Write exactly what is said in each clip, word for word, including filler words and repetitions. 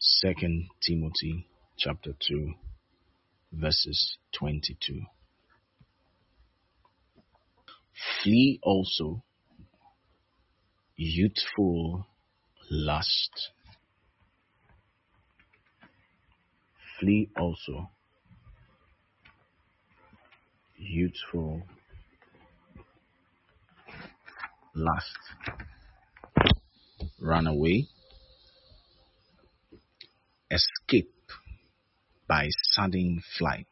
Second Timothy chapter two, verses twenty-two. Flee also youthful lust. Flee also youthful lust. Run away. Escape by sudden flight.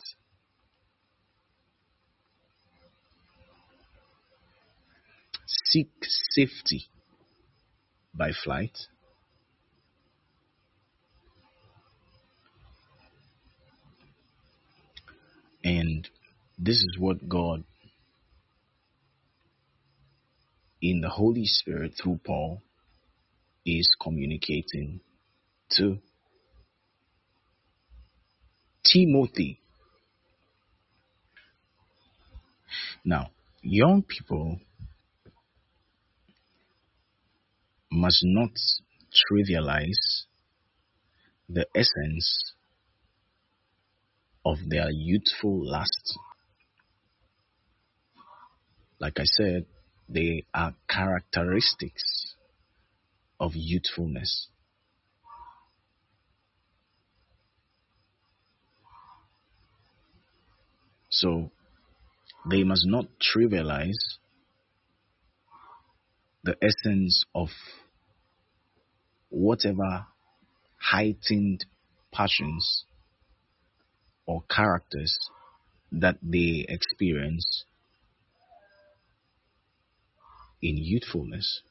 Seek safety by flight. And this is what God, in the Holy Spirit through Paul, is communicating to Timothy. Now, young people must not trivialize the essence of their youthful lust. Like I said, they are characteristics of youthfulness. So they must not trivialize the essence of whatever heightened passions or characters that they experience in youthfulness.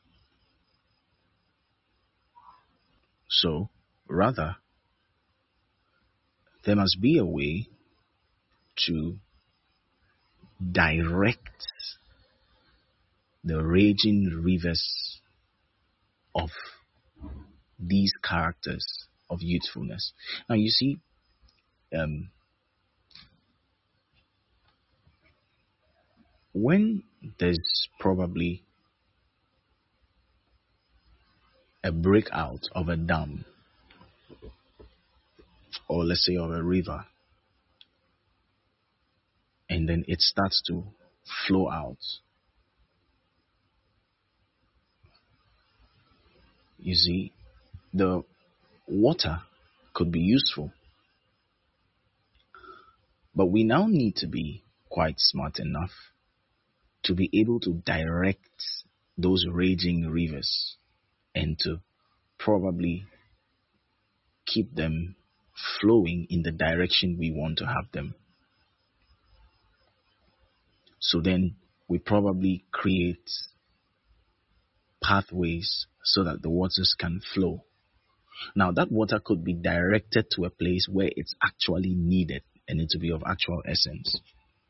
So, rather, there must be a way to direct the raging rivers of these characters of youthfulness. Now, you see, um, when there's probably a breakout of a dam, or let's say of a river, and then it starts to flow out, you see, the water could be useful. But we now need to be quite smart enough to be able to direct those raging rivers and to probably keep them flowing in the direction we want to have them. So then we probably create pathways so that the waters can flow. Now that water could be directed to a place where it's actually needed and it to be of actual essence,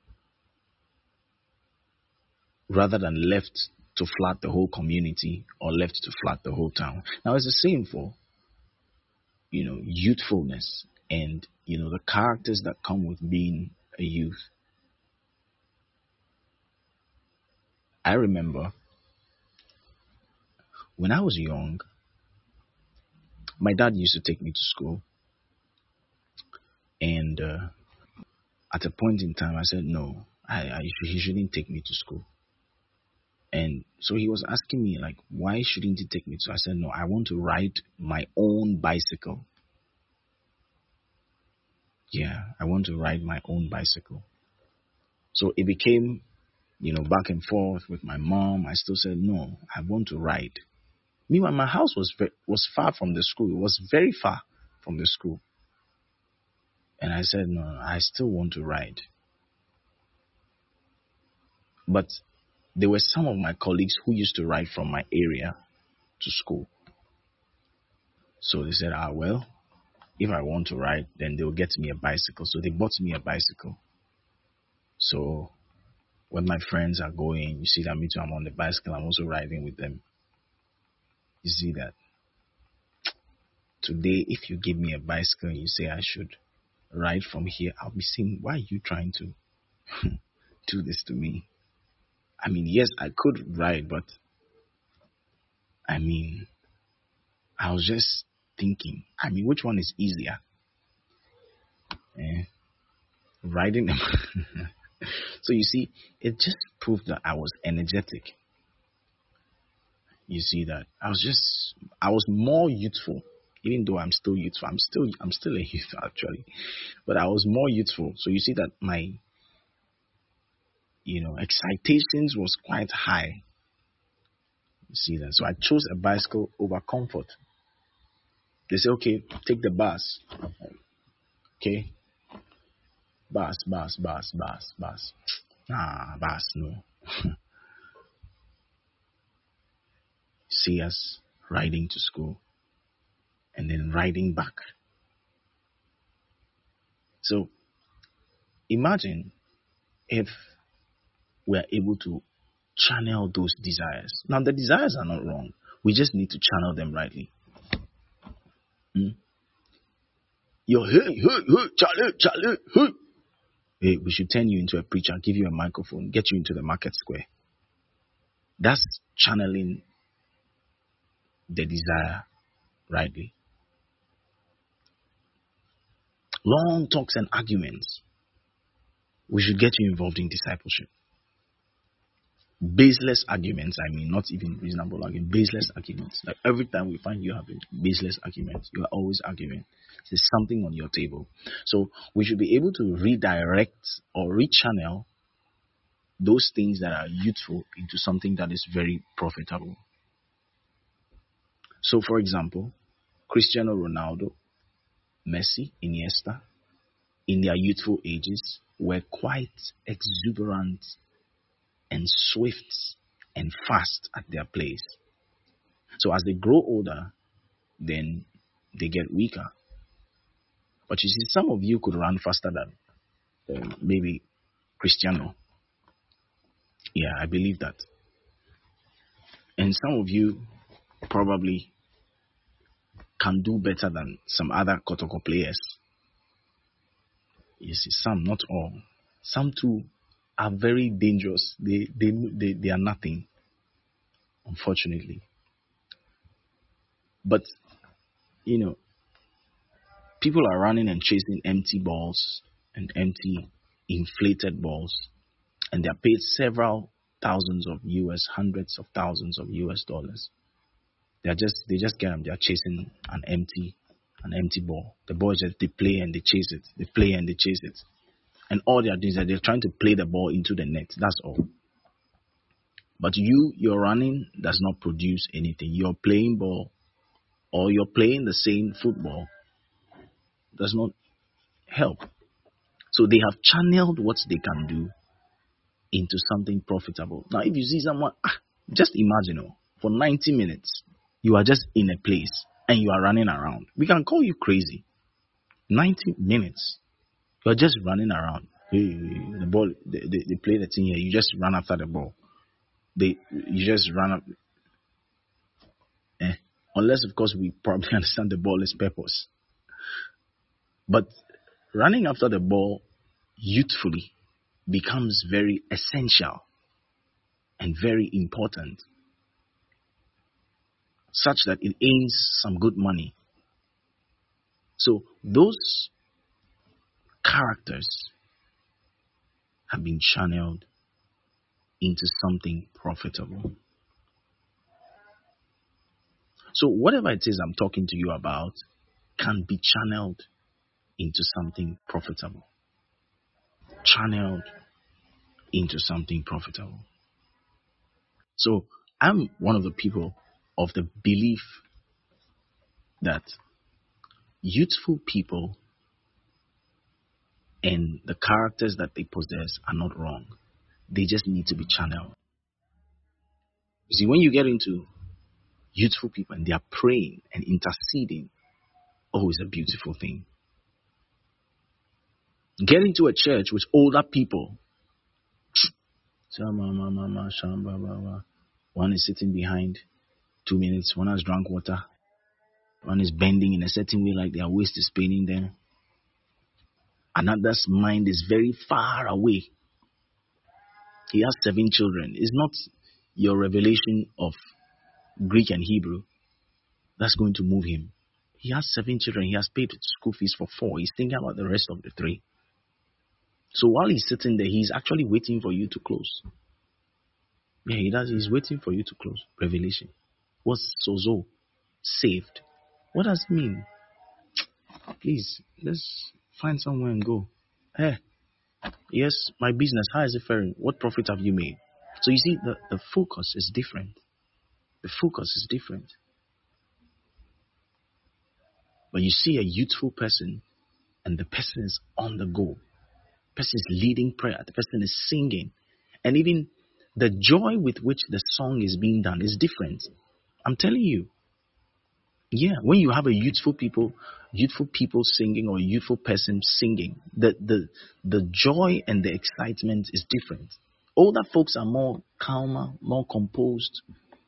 rather than left to flood the whole community or left to flood the whole town. Now it's the same for, you know, youthfulness and, you know, the characters that come with being a youth. I remember when I was young, my dad used to take me to school. And uh, at a point in time, I said, no, I, I, he shouldn't take me to school. And so he was asking me, like, why shouldn't he take me to? I said, no, I want to ride my own bicycle. Yeah, I want to ride my own bicycle. So it became, you know, back and forth with my mom. I still said, no, I want to ride. Meanwhile, my house was ve- was far from the school. It was very far from the school. And I said, no, I still want to ride. But there were some of my colleagues who used to ride from my area to school. So they said, ah, well, if I want to ride, then they'll get me a bicycle. So they bought me a bicycle. So when my friends are going, you see that me too, I'm on the bicycle. I'm also riding with them. You see that today, if you give me a bicycle and you say I should ride from here, I'll be saying, why are you trying to do this to me? I mean, yes, I could ride, but I mean, I was just thinking. I mean, which one is easier? Eh, riding them. So you see, it just proved that I was energetic. You see that I was just, I was more youthful, even though I'm still youthful. I'm still, I'm still a youth actually, but I was more youthful. So you see that my, you know, excitations was quite high. You see that. So I chose a bicycle over comfort. They say, okay, take the bus. Okay, bus, bus, bus, bus, bus. Ah, bus, no. See us riding to school and then riding back. So imagine if we're able to channel those desires. Now, the desires are not wrong. We just need to channel them rightly. Hmm? You're, hey, hey, hey, Charlie, Charlie, hey. Hey, we should turn you into a preacher, give you a microphone, get you into the market square. That's channeling the desire rightly. Long talks and arguments. We should get you involved in discipleship. Baseless arguments, I mean, not even reasonable arguments, baseless arguments. Like every time we find you having baseless arguments, you are always arguing. There's something on your table. So we should be able to redirect or rechannel those things that are youthful into something that is very profitable. So, for example, Cristiano Ronaldo, Messi, Iniesta, in their youthful ages, were quite exuberant and swift and fast at their place. So as they grow older, then they get weaker. But you see, some of you could run faster than uh, maybe Cristiano. Yeah, I believe that. And some of you probably can do better than some other Kotoko players. You see, some, not all. Some too are very dangerous. They they they, they are nothing, unfortunately. But you know, people are running and chasing empty balls and empty inflated balls, and they are paid several thousands of U S, hundreds of thousands of U S dollars. They are just they just get them. They are chasing an empty an empty ball. The boys just they play and they chase it. They play and they chase it. And all they are doing is that they're trying to play the ball into the net. That's all. But you, your running does not produce anything. You're playing ball or you're playing the same football does not help. So they have channeled what they can do into something profitable. Now, if you see someone, ah, just imagine, oh, for ninety minutes, you are just in a place and you are running around. We can call you crazy. ninety minutes. You're just running around. Hey, the ball, they, they, they play the thing here. You just run after the ball. They, you just run up. Eh. Unless, of course, we probably understand the ball is purpose. But running after the ball youthfully becomes very essential and very important, such that it earns some good money. So those characters have been channeled into something profitable. So whatever it is I'm talking to you about can be channeled into something profitable. Channeled into something profitable. So I'm one of the people of the belief that youthful people and the characters that they possess are not wrong. They just need to be channeled. You see, when you get into youthful people and they are praying and interceding, oh, it's a beautiful thing. Get into a church with older people. One is sitting behind, two minutes. One has drunk water. One is bending in a certain way, like their waist is paining them. Another's mind is very far away. He has seven children. It's not your revelation of Greek and Hebrew that's going to move him. He has seven children. He has paid school fees for four. He's thinking about the rest of the three. So while he's sitting there, he's actually waiting for you to close. Yeah, he does. He's waiting for you to close. Revelation. What's sozo? Saved. What does it mean? Please, let's find somewhere and go. Hey, yes, my business. How is it faring? What profit have you made? So you see, the, the focus is different. The focus is different. But you see a youthful person, and the person is on the go. The person is leading prayer. The person is singing. And even the joy with which the song is being done is different. I'm telling you. Yeah, when you have a youthful people, youthful people singing or a youthful person singing, the, the, the joy and the excitement is different. Older folks are more calmer, more composed.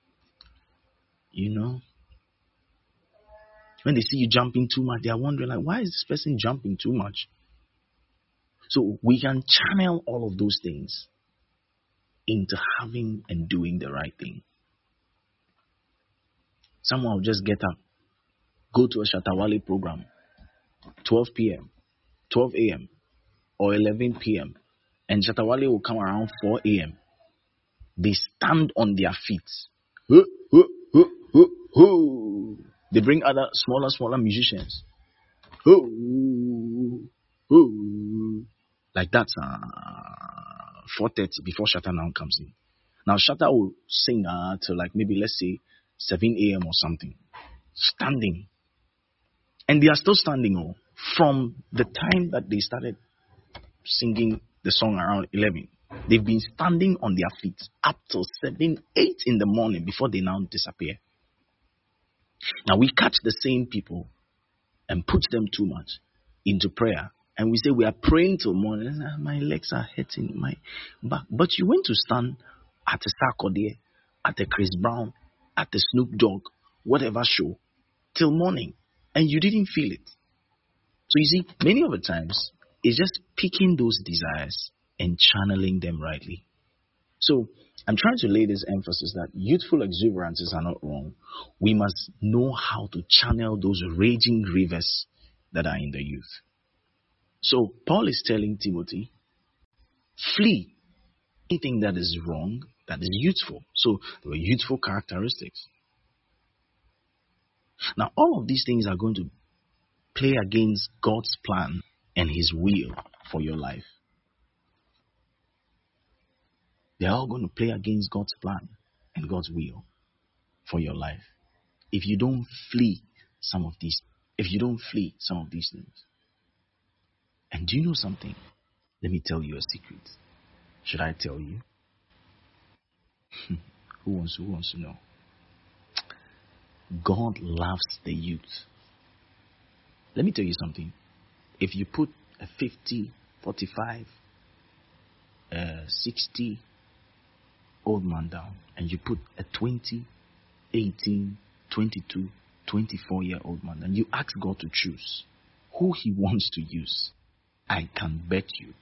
You know, when they see you jumping too much, they are wondering, like, why is this person jumping too much? So we can channel all of those things into having and doing the right thing. Someone will just get up, go to a Shatta Wale program, twelve p.m., twelve a.m. or eleven p.m. and Shatta Wale will come around four a.m. They stand on their feet. Huh, huh, huh, huh, huh. They bring other smaller, smaller musicians. Huh, huh. Like that's uh, four thirty before Shatta now comes in. Now Shatta will sing uh, till like maybe let's say seven a.m. or something. Standing. And they are still standing oh, from the time that they started singing the song around eleven. They've been standing on their feet up till seven, eight in the morning before they now disappear. Now we catch the same people and put them too much into prayer. And we say we are praying till morning. My legs are hurting, my back. But you went to stand at a Sarkodie, at a Chris Brown, at the Snoop Dogg, whatever show, till morning. And you didn't feel it. So you see, many of the times, it's just picking those desires and channeling them rightly. So I'm trying to lay this emphasis that youthful exuberances are not wrong. We must know how to channel those raging rivers that are in the youth. So Paul is telling Timothy, flee anything that is wrong, that is youthful. So there were youthful characteristics. Now all of these things are going to play against God's plan and his will for your life. They're all going to play against God's plan and God's will for your life. If you don't flee some of these, if you don't flee some of these things. And do you know something? Let me tell you a secret. Should I tell you? who wants who wants to know? God loves the youth. Let me tell you something. If you put a fifty, forty-five, uh, sixty old man down and you put a twenty, eighteen, twenty-two, twenty-four year old man and you ask God to choose who he wants to use, I can bet you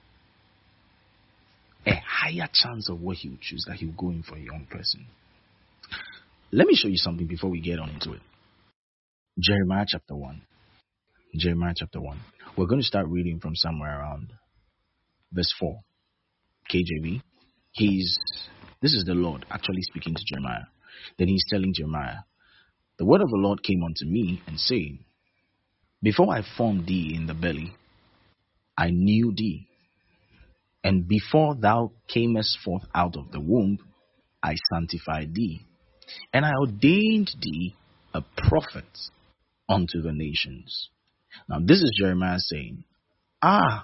a higher chance of what he will choose that he will go in for a young person. Let me show you something before we get on into it. Jeremiah chapter one. Jeremiah chapter one. We're going to start reading from somewhere around verse four. K J V. He's This is the Lord actually speaking to Jeremiah. Then he's telling Jeremiah, the word of the Lord came unto me and saying, before I formed thee in the belly, I knew thee. And before thou camest forth out of the womb, I sanctified thee. And I ordained thee a prophet unto the nations. Now this is Jeremiah saying, ah,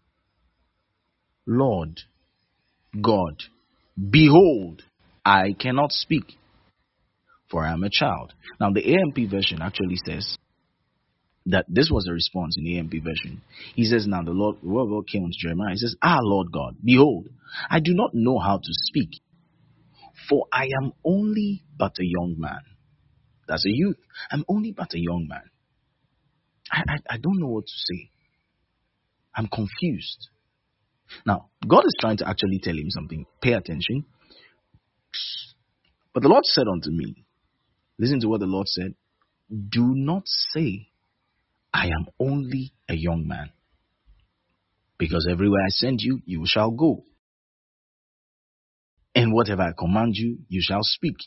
Lord God, behold, I cannot speak, for I am a child. Now the A M P version actually says that this was a response in the A M P version. He says, now the Lord, the word of God came unto Jeremiah. He says, ah, Lord God, behold, I do not know how to speak, for I am only but a young man. That's a youth. I'm only but a young man. I, I, I don't know what to say. I'm confused. Now, God is trying to actually tell him something. Pay attention. But the Lord said unto me, listen to what the Lord said. Do not say I am only a young man. Because everywhere I send you, you shall go. And whatever I command you, you shall speak.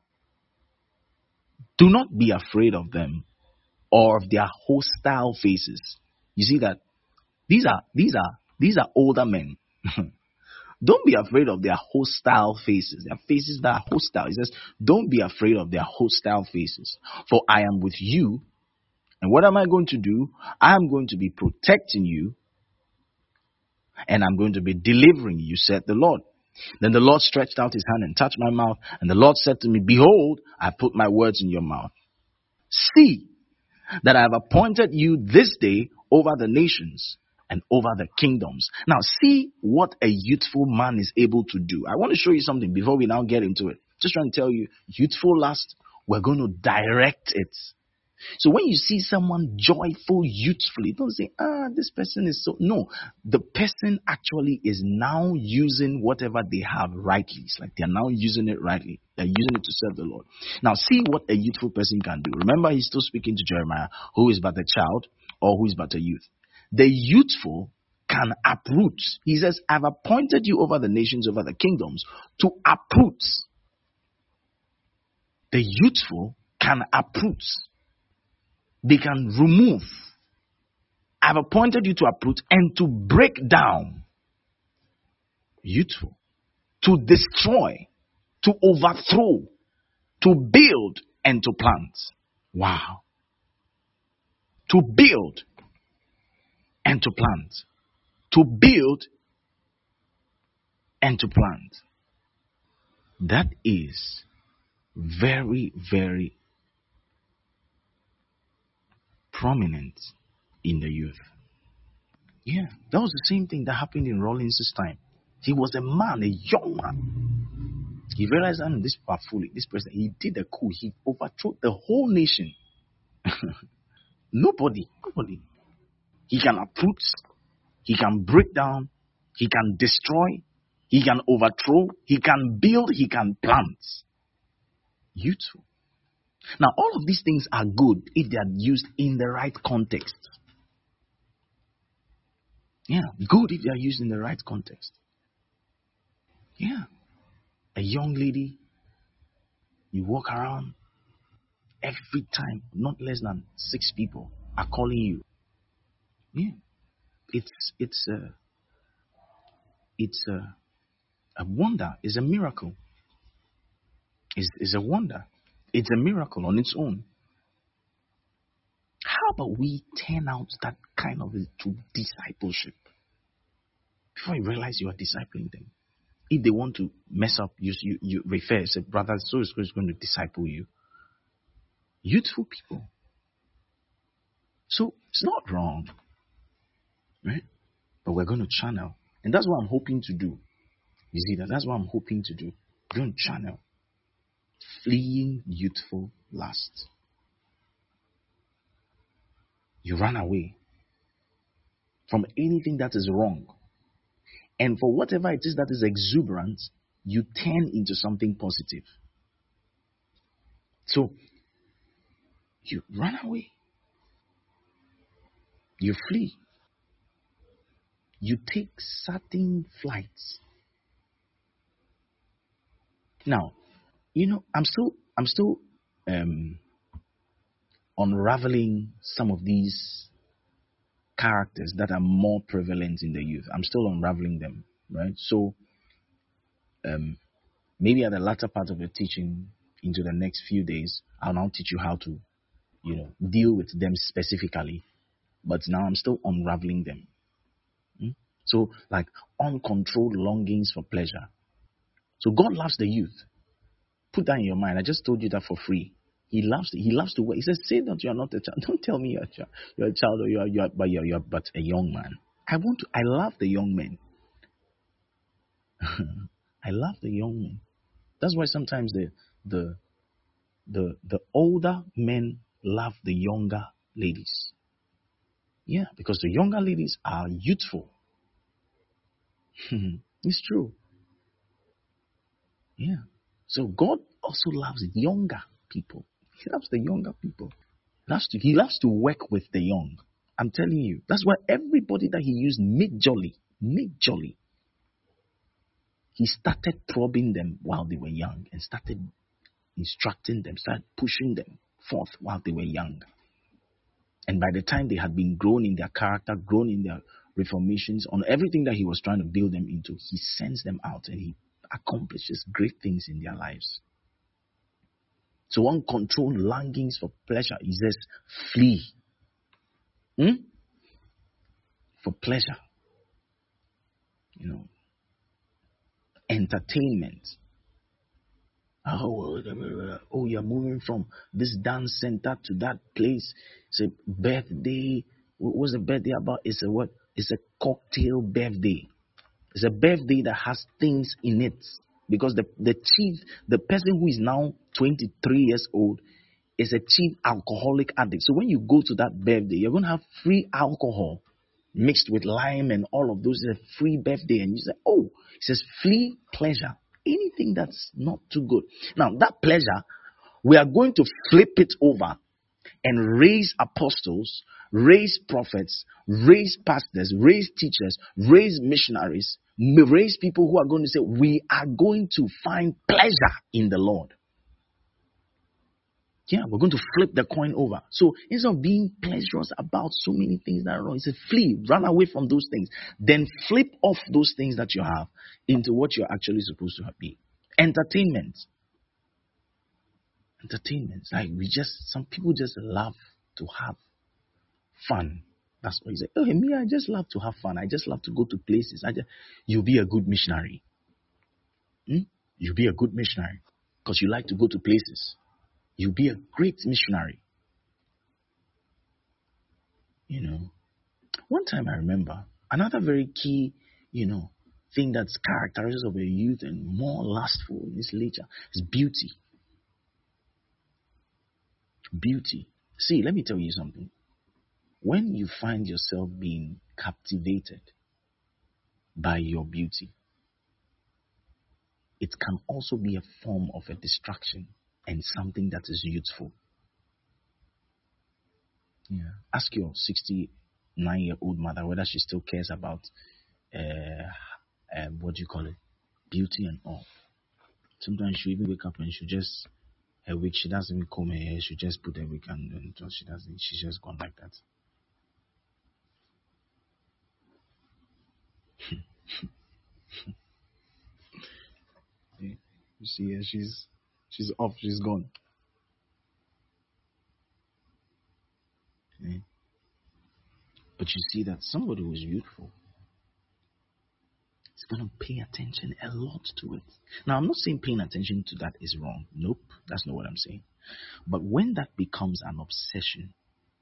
Do not be afraid of them or of their hostile faces. You see that these are these are these are older men. Don't be afraid of their hostile faces. Their faces that are hostile. He says, don't be afraid of their hostile faces. For I am with you. And what am I going to do? I am going to be protecting you. And I'm going to be delivering you, said the Lord. Then the Lord stretched out his hand and touched my mouth. And the Lord said to me, behold, I put my words in your mouth. See that I have appointed you this day over the nations and over the kingdoms. Now see what a youthful man is able to do. I want to show you something before we now get into it. Just trying to tell you, youthful lust, we're going to direct it. So when you see someone joyful, youthfully, don't say, ah, this person is so. No, the person actually is now using whatever they have rightly. It's like they're now using it rightly. They're using it to serve the Lord. Now see what a youthful person can do. Remember, he's still speaking to Jeremiah, who is but a child or who is but a youth. The youthful can uproot. He says, I've appointed you over the nations, over the kingdoms, to uproot. The youthful can uproot. They can remove. I've appointed you to uproot and to break down. Youthful. To destroy. To overthrow. To build and to plant. Wow. To build and to plant. To build and to plant. That is very, very prominent in the youth. Yeah, that was the same thing that happened in Rollins' time. He was a man, a young man. He realized that this powerfully, this person, he did a coup. He overthrew the whole nation. Nobody, nobody. He can uproot, he can break down, he can destroy, he can overthrow, he can build, he can plant. Youthful. Now, all of these things are good if they are used in the right context. Yeah, good if they are used in the right context. Yeah. A young lady, you walk around, every time, not less than six people are calling you. Yeah. It's, it's, a, it's a, a wonder. It's a miracle. It's, it's a wonder. It's a miracle on its own. How about we turn out that kind of to discipleship? Before you realize you are discipling them. If they want to mess up, you, you, you refer, say, brother, so is going to disciple you. Youthful people. So it's not wrong. Right? But we're going to channel. And that's what I'm hoping to do. You see that? That's what I'm hoping to do. We're going to channel. Fleeing youthful lust. You run away from anything that is wrong. And for whatever it is that is exuberant, you turn into something positive. So, you run away. You flee. You take certain flights. Now, you know, I'm still, I'm still um, unraveling some of these characters that are more prevalent in the youth. I'm still unraveling them, right? So, um, maybe at the latter part of the teaching, into the next few days, I'll now teach you how to, you know, deal with them specifically. But now I'm still unraveling them. Hmm? So, like uncontrolled longings for pleasure. So God loves the youth. Put that in your mind. I just told you that for free. He loves. He loves to work. He says, "Say that you are not a child. Don't tell me you're a child. You're a child, or you are, you are, but you're, you're but a young man." I want to. I love the young men. I love the young men. That's why sometimes the the the the older men love the younger ladies. Yeah, because the younger ladies are youthful. It's true. Yeah. So God also loves younger people. He loves the younger people. He loves to, he loves to work with the young. I'm telling you. That's why everybody that he used majorly, majorly, he started probing them while they were young and started instructing them, started pushing them forth while they were young. And by the time they had been grown in their character, grown in their reformations, on everything that he was trying to build them into, he sends them out and he accomplishes great things in their lives. So one control longings for pleasure. He says, flee. Hmm? For pleasure. You know. Entertainment. Oh, oh, you're moving from this dance center to that place. It's a birthday. What's the birthday about? It's a what? It's a cocktail birthday. It's a birthday that has things in it. Because the, the chief, the person who is now twenty-three years old is a chief alcoholic addict. So when you go to that birthday, you're going to have free alcohol mixed with lime and all of those. It's a free birthday. And you say, oh, it says flee pleasure. Anything that's not too good. Now, that pleasure, we are going to flip it over and raise apostles, raise prophets, raise pastors, raise teachers, raise missionaries, raise people who are going to say, we are going to find pleasure in the Lord. Yeah, we're going to flip the coin over. So instead of being pleasurous about so many things that are wrong, he said, flee, run away from those things. Then flip off those things that you have into what you're actually supposed to be. Entertainment. Entertainment. Like we just, some people just love to have fun. That's what he said. Oh, me, I just love to have fun. I just love to go to places. I just, you'll be a good missionary. Hmm? You'll be a good missionary because you like to go to places. You'll be a great missionary. You know, one time I remember another very key, you know, thing that's characteristic of a youth and more lustful in its nature is beauty. Beauty. See, let me tell you something. When you find yourself being captivated by your beauty, it can also be a form of a distraction and something that is youthful. Yeah. Ask your sixty-nine-year-old mother whether she still cares about, uh, uh, what do you call it, beauty and all. Sometimes she even wake up and she just, her wig, she doesn't even comb her hair, she just put her wig and, and just, she doesn't, she's just gone like that. Yeah. You see her, she's, she's off, she's gone. Yeah. But you see that somebody who's youthful is going to pay attention a lot to it. Now, I'm not saying paying attention to that is wrong. Nope, that's not what I'm saying. But when that becomes an obsession,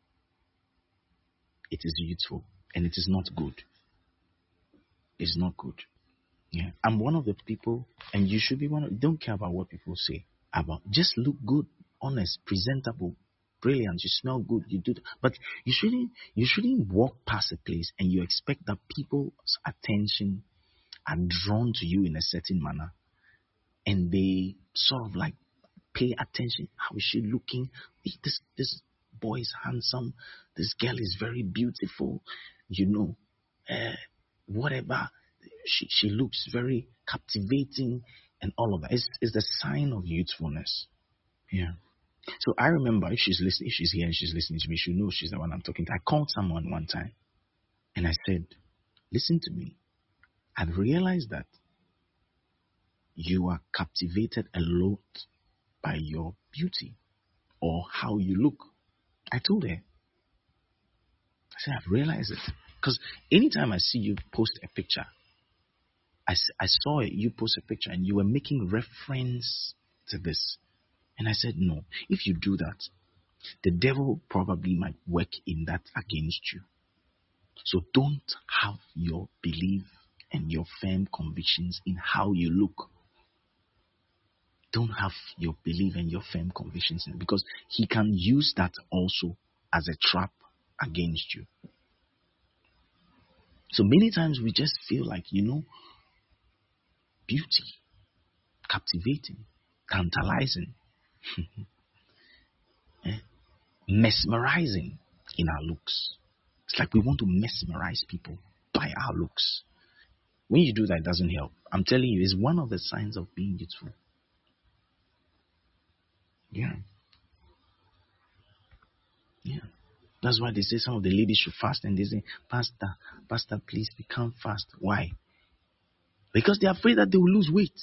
it is youthful and it is not good. It's not good. Yeah, I'm one of the people, and you should be one of. Don't care about what people say about. Just look good, honest, presentable, brilliant. You smell good. You do, but you shouldn't. You shouldn't walk past a place and you expect that people's attention are drawn to you in a certain manner, and they sort of like pay attention. How is she looking? This this boy is handsome. This girl is very beautiful. You know, uh, whatever. She she looks very captivating and all of that. It's, it's the sign of youthfulness. Yeah. So I remember if she's listening, if she's here and she's listening to me, she'll know she's the one I'm talking to. I called someone one time and I said, listen to me. I've realized that you are captivated a lot by your beauty or how you look. I told her. I said, I've realized it. Because anytime I see you post a picture, I, I saw it, you post a picture and you were making reference to this. And I said, no, if you do that, the devil probably might work in that against you. So don't have your belief and your firm convictions in how you look. Don't have your belief and your firm convictions in it, because he can use that also as a trap against you. So many times we just feel like, you know, beauty, captivating, tantalizing, mesmerizing in our looks. It's like we want to mesmerize people by our looks. When you do that, it doesn't help. I'm telling you, it's one of the signs of being youthful. Yeah. Yeah. That's why they say some of the ladies should fast, and they say, Pastor, Pastor, please become fast. Why? Because they're afraid that they will lose weight.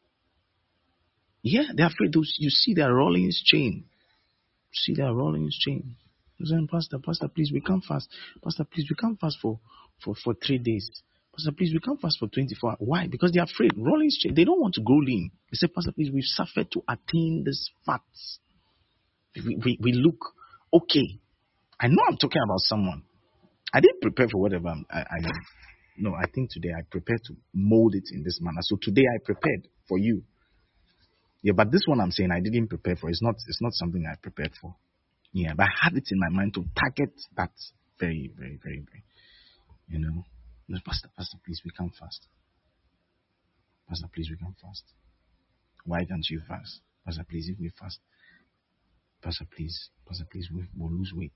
Yeah, they're afraid. Those, you see their rolling his chain. You see their rolling his chain. They're saying, Pastor, Pastor, please become fast. Pastor, please become fast for, for, for three days. Pastor, please become fast for twenty-four hours. Why? Because they're afraid. Rolling his chain. They don't want to grow lean. They say, Pastor, please, we've suffered to attain this fats. We, we, we look okay. I know I'm talking about someone. I didn't prepare for whatever I'm, I, I No, I think today I prepared to mold it in this manner. So today I prepared for you. Yeah, but this one I'm saying I didn't prepare for. It's not it's not something I prepared for. Yeah, but I had it in my mind to target that very, very, very, very, you know. No, Pastor, Pastor, please, we come fast. Pastor, please, we come fast. Why can't you fast? Pastor, please, if we fast. Pastor, please, Pastor, please, we, we'll lose weight.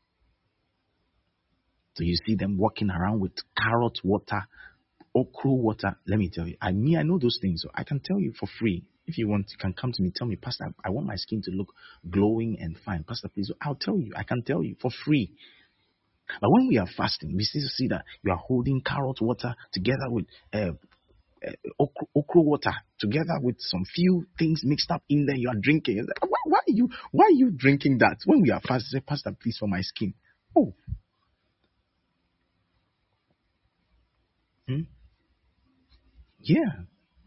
So you see them walking around with carrot water, okra water. Let me tell you, I mean, I know those things, so I can tell you for free. If you want, you can come to me. Tell me, Pastor, I, I want my skin to look glowing and fine. Pastor, please, I'll tell you. I can tell you for free. But when we are fasting, we still see that you are holding carrot water together with uh, uh, okra, okra water, together with some few things mixed up in there. You are drinking. Like, why, why are you? Why are you drinking that? When we are fasting, say, Pastor, please, for my skin. Oh. Hmm? Yeah.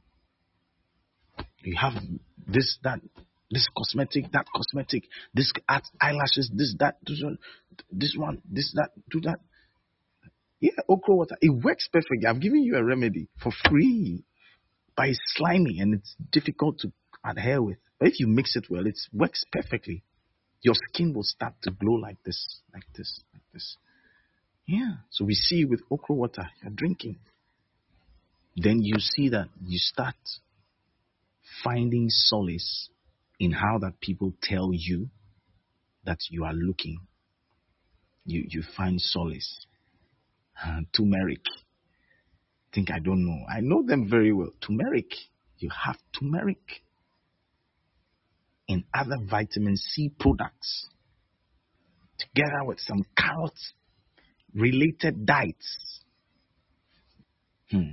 You have this, that, this cosmetic, that cosmetic, this art, eyelashes, this, that, this one, this one, this, that, do that. Yeah, okra water. It works perfectly. I've given you a remedy for free. But it's slimy and it's difficult to adhere with. But if you mix it well, it works perfectly. Your skin will start to glow like this, like this, like this. Yeah. So we see with okra water, you're drinking. Then you see that you start finding solace in how that people tell you that you are looking. You you find solace. Uh, turmeric. Think I don't know. I know them very well. Turmeric. You have turmeric and other vitamin C products together with some carrot related diets. Hmm.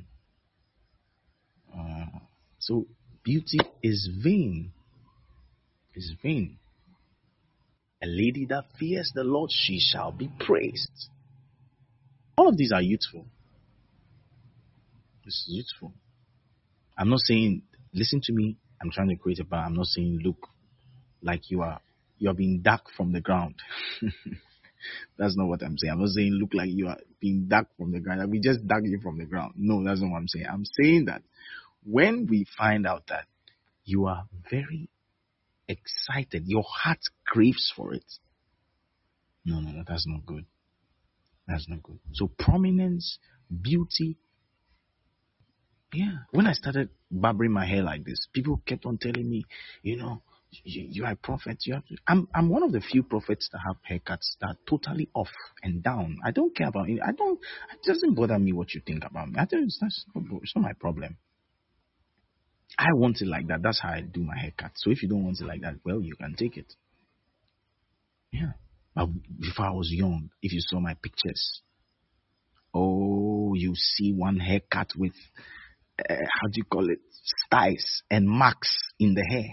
Uh, so beauty is vain. Is vain. A lady that fears the Lord, she shall be praised. All of these are youthful. This is youthful. I'm not saying, listen to me, I'm trying to create a bar. I'm not saying look like you are you are being dug from the ground. That's not what I'm saying. I'm not saying look like you are being dug from the ground. Like we just dug you from the ground. No, that's not what I'm saying. I'm saying that when we find out that you are very excited, your heart craves for it. No, no, no, that's not good. That's not good. So prominence, beauty. Yeah. When I started barbering my hair like this, people kept on telling me, you know, you, you are a prophet. You have to. I'm I'm one of the few prophets that have haircuts that are totally off and down. I don't care about it. I don't. It doesn't bother me what you think about me. I don't. It's not, it's not my problem. I want it like that. That's how I do my haircut. So if you don't want it like that, well, you can take it. Yeah. But before I was young, if you saw my pictures, oh, you see one haircut with uh, how do you call it, styes and marks in the hair.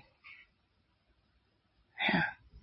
Yeah.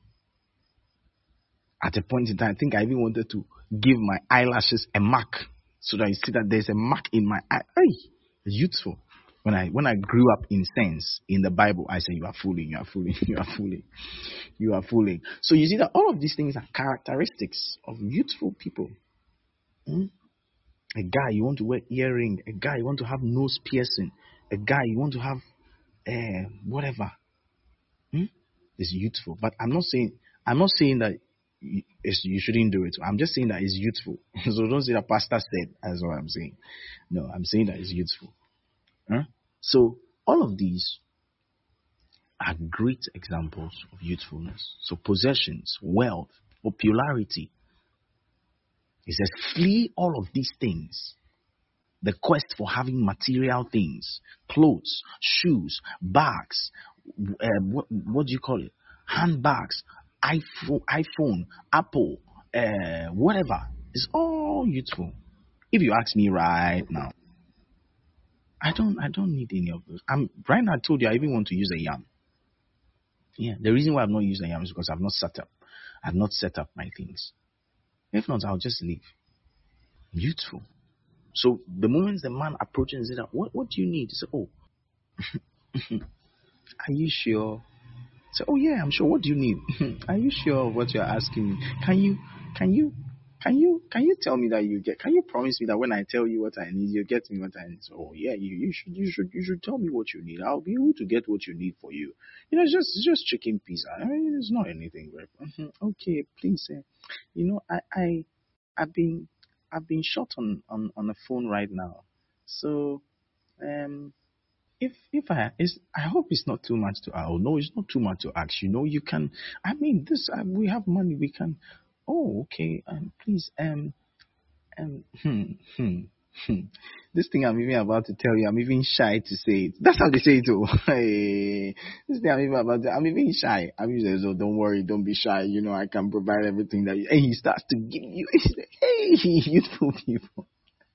At a point in time, I think I even wanted to give my eyelashes a mark so that you see that there's a mark in my eye. Hey, youthful. When I when I grew up in sense in the Bible, I said, you are fooling, you are fooling, you are fooling, you are fooling. So you see that all of these things are characteristics of youthful people. Hmm? A guy, you want to wear earring. A guy, you want to have nose piercing. A guy, you want to have uh, whatever. Hmm? It's youthful. But I'm not saying I'm not saying that you, you shouldn't do it. I'm just saying that it's youthful. So don't say that pastor said. That's what I'm saying. No, I'm saying that it's youthful. Huh? So all of these are great examples of youthfulness. So possessions, wealth, popularity, He says, flee all of these things. The quest for having material things, clothes, shoes, bags, uh, what, what do you call it? Handbags, iPhone, iPhone, Apple, uh, whatever. It's all youthful. If you ask me right now, I don't, I don't need any of those. I'm right now. I told you I even want to use a yam. Yeah, the reason why I've not used a yam is because I've not set up, I've not set up my things. If not, I'll just leave. Youthful. So the moment the man approaches and says, what, what do you need? He said, oh, are you sure? I said, oh yeah, I'm sure. What do you need? Are you sure of what you're asking me? Can you, can you, can you, can you tell me that you get, can you promise me that when I tell you what I need, you get me what I need? So, oh yeah, you, you should, you should, you should tell me what you need. I'll be able to get what you need for you. You know, it's just, it's just chicken pizza. I mean, it's not anything, right? Okay, please, uh, you know, I, I, I've been, I've been shot on, on, on the phone right now. So, um, if if I is I hope it's not too much to oh no, it's not too much to ask. You know, you can. I mean, this uh, we have money. We can. Oh, okay. Um, please. Um, um. Hmm, hmm, hmm. This thing I'm even about to tell you, I'm even shy to say it. That's how they say it too. Hey, this thing I'm even about to, I'm even shy. I'm even so don't worry, don't be shy. You know, I can provide everything that you. And he starts to give you. Hey, youthful people.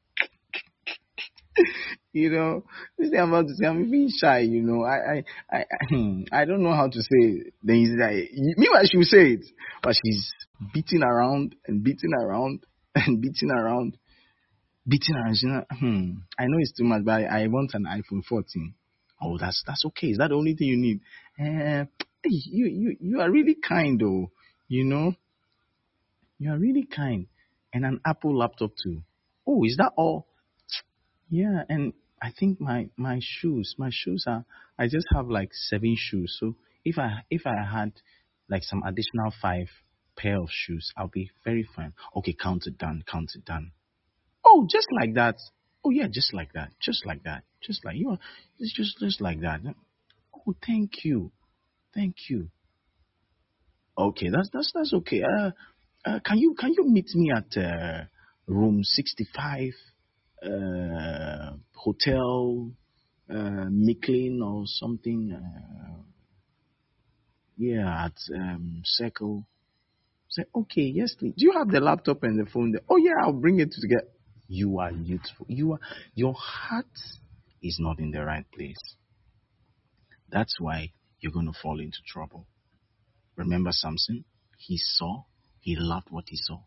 You know, this thing I'm about to say, I'm being shy, you know. I, I, I, I don't know how to say it. Then he's like, meanwhile, she will say it, but she's beating around and beating around and beating around, beating around. You know, hmm, I know it's too much, but I, I want an iPhone fourteen. Oh, that's that's okay. Is that the only thing you need? Uh, you, you, you are really kind, though. You know, you are really kind, and an Apple laptop too. Oh, is that all? Yeah, and I think my my shoes, my shoes are I just have like seven shoes. So if I if I had like some additional five pair of shoes, I'll be very fine. Okay, count it down, count it down. Oh, just like that. Oh yeah, just like that. Just like that. Just like you are it's just just like that. Oh, thank you. Thank you. Okay, that's that's that's okay. Uh, uh can you can you meet me at uh, room sixty-five uh hotel uh, Micklin or something. Uh, yeah, at um, Circle. Say, okay, yes, please. Do you have the laptop and the phone there? Oh, yeah, I'll bring it together. You are youthful. You are. Your heart is not in the right place. That's why you're going to fall into trouble. Remember Samson? He saw. He loved what he saw.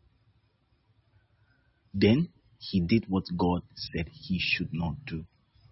Then he did what God said he should not do.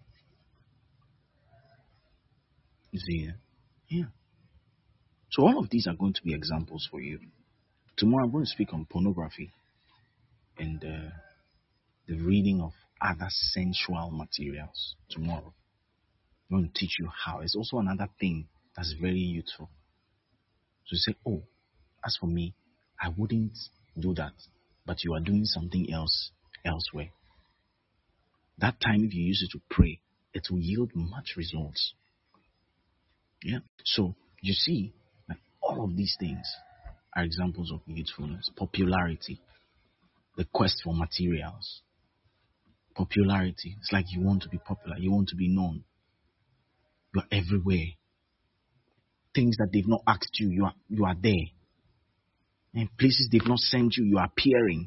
You see? Yeah. So all of these are going to be examples for you. Tomorrow I'm going to speak on pornography and uh, the reading of other sensual materials. Tomorrow I'm going to teach you how. It's also another thing that's very useful. So you say, oh, as for me, I wouldn't do that. But you are doing something else elsewhere. That time, if you use it to pray, it will yield much results. Yeah. So you see that all of these things are examples of youthfulness, popularity, the quest for materials. Popularity. It's like you want to be popular, you want to be known. You're everywhere. Things that they've not asked you, you are you are there. And places they've not sent you, you are appearing.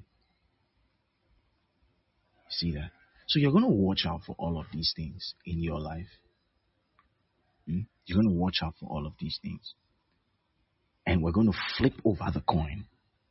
See that? So you're going to watch out for all of these things in your life. Hmm? You're going to watch out for all of these things. And we're going to flip over the coin.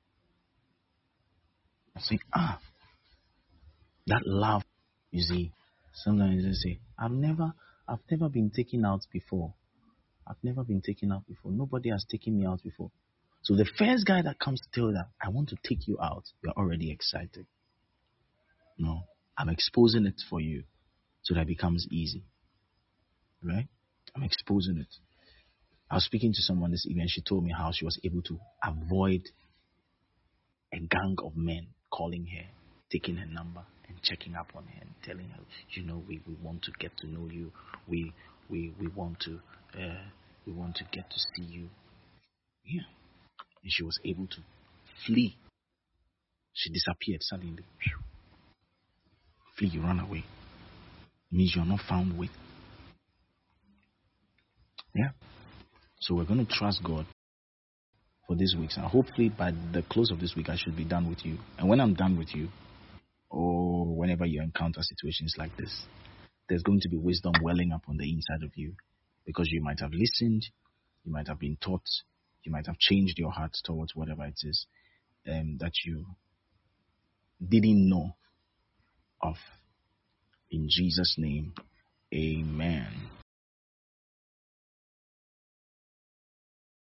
Say, ah, that love. You see, sometimes they say, I've never, I've never been taken out before. I've never been taken out before. Nobody has taken me out before. So the first guy that comes to tell you that I want to take you out, you're already excited. No, I'm exposing it for you so that it becomes easy. Right? I'm exposing it. I was speaking to someone this evening. She told me how she was able to avoid a gang of men calling her, taking her number and checking up on her and telling her, you know, we, we want to get to know you. We we we want to uh, we want to get to see you. Yeah. And she was able to flee She disappeared suddenly. Flee, you run away. Means you're not found with. Yeah. So we're going to trust God for this week. And hopefully by the close of this week, I should be done with you. And when I'm done with you, or whenever you encounter situations like this, there's going to be wisdom welling up on the inside of you, because you might have listened, you might have been taught, you might have changed your heart towards whatever it is um, that you didn't know of. In Jesus' name, amen.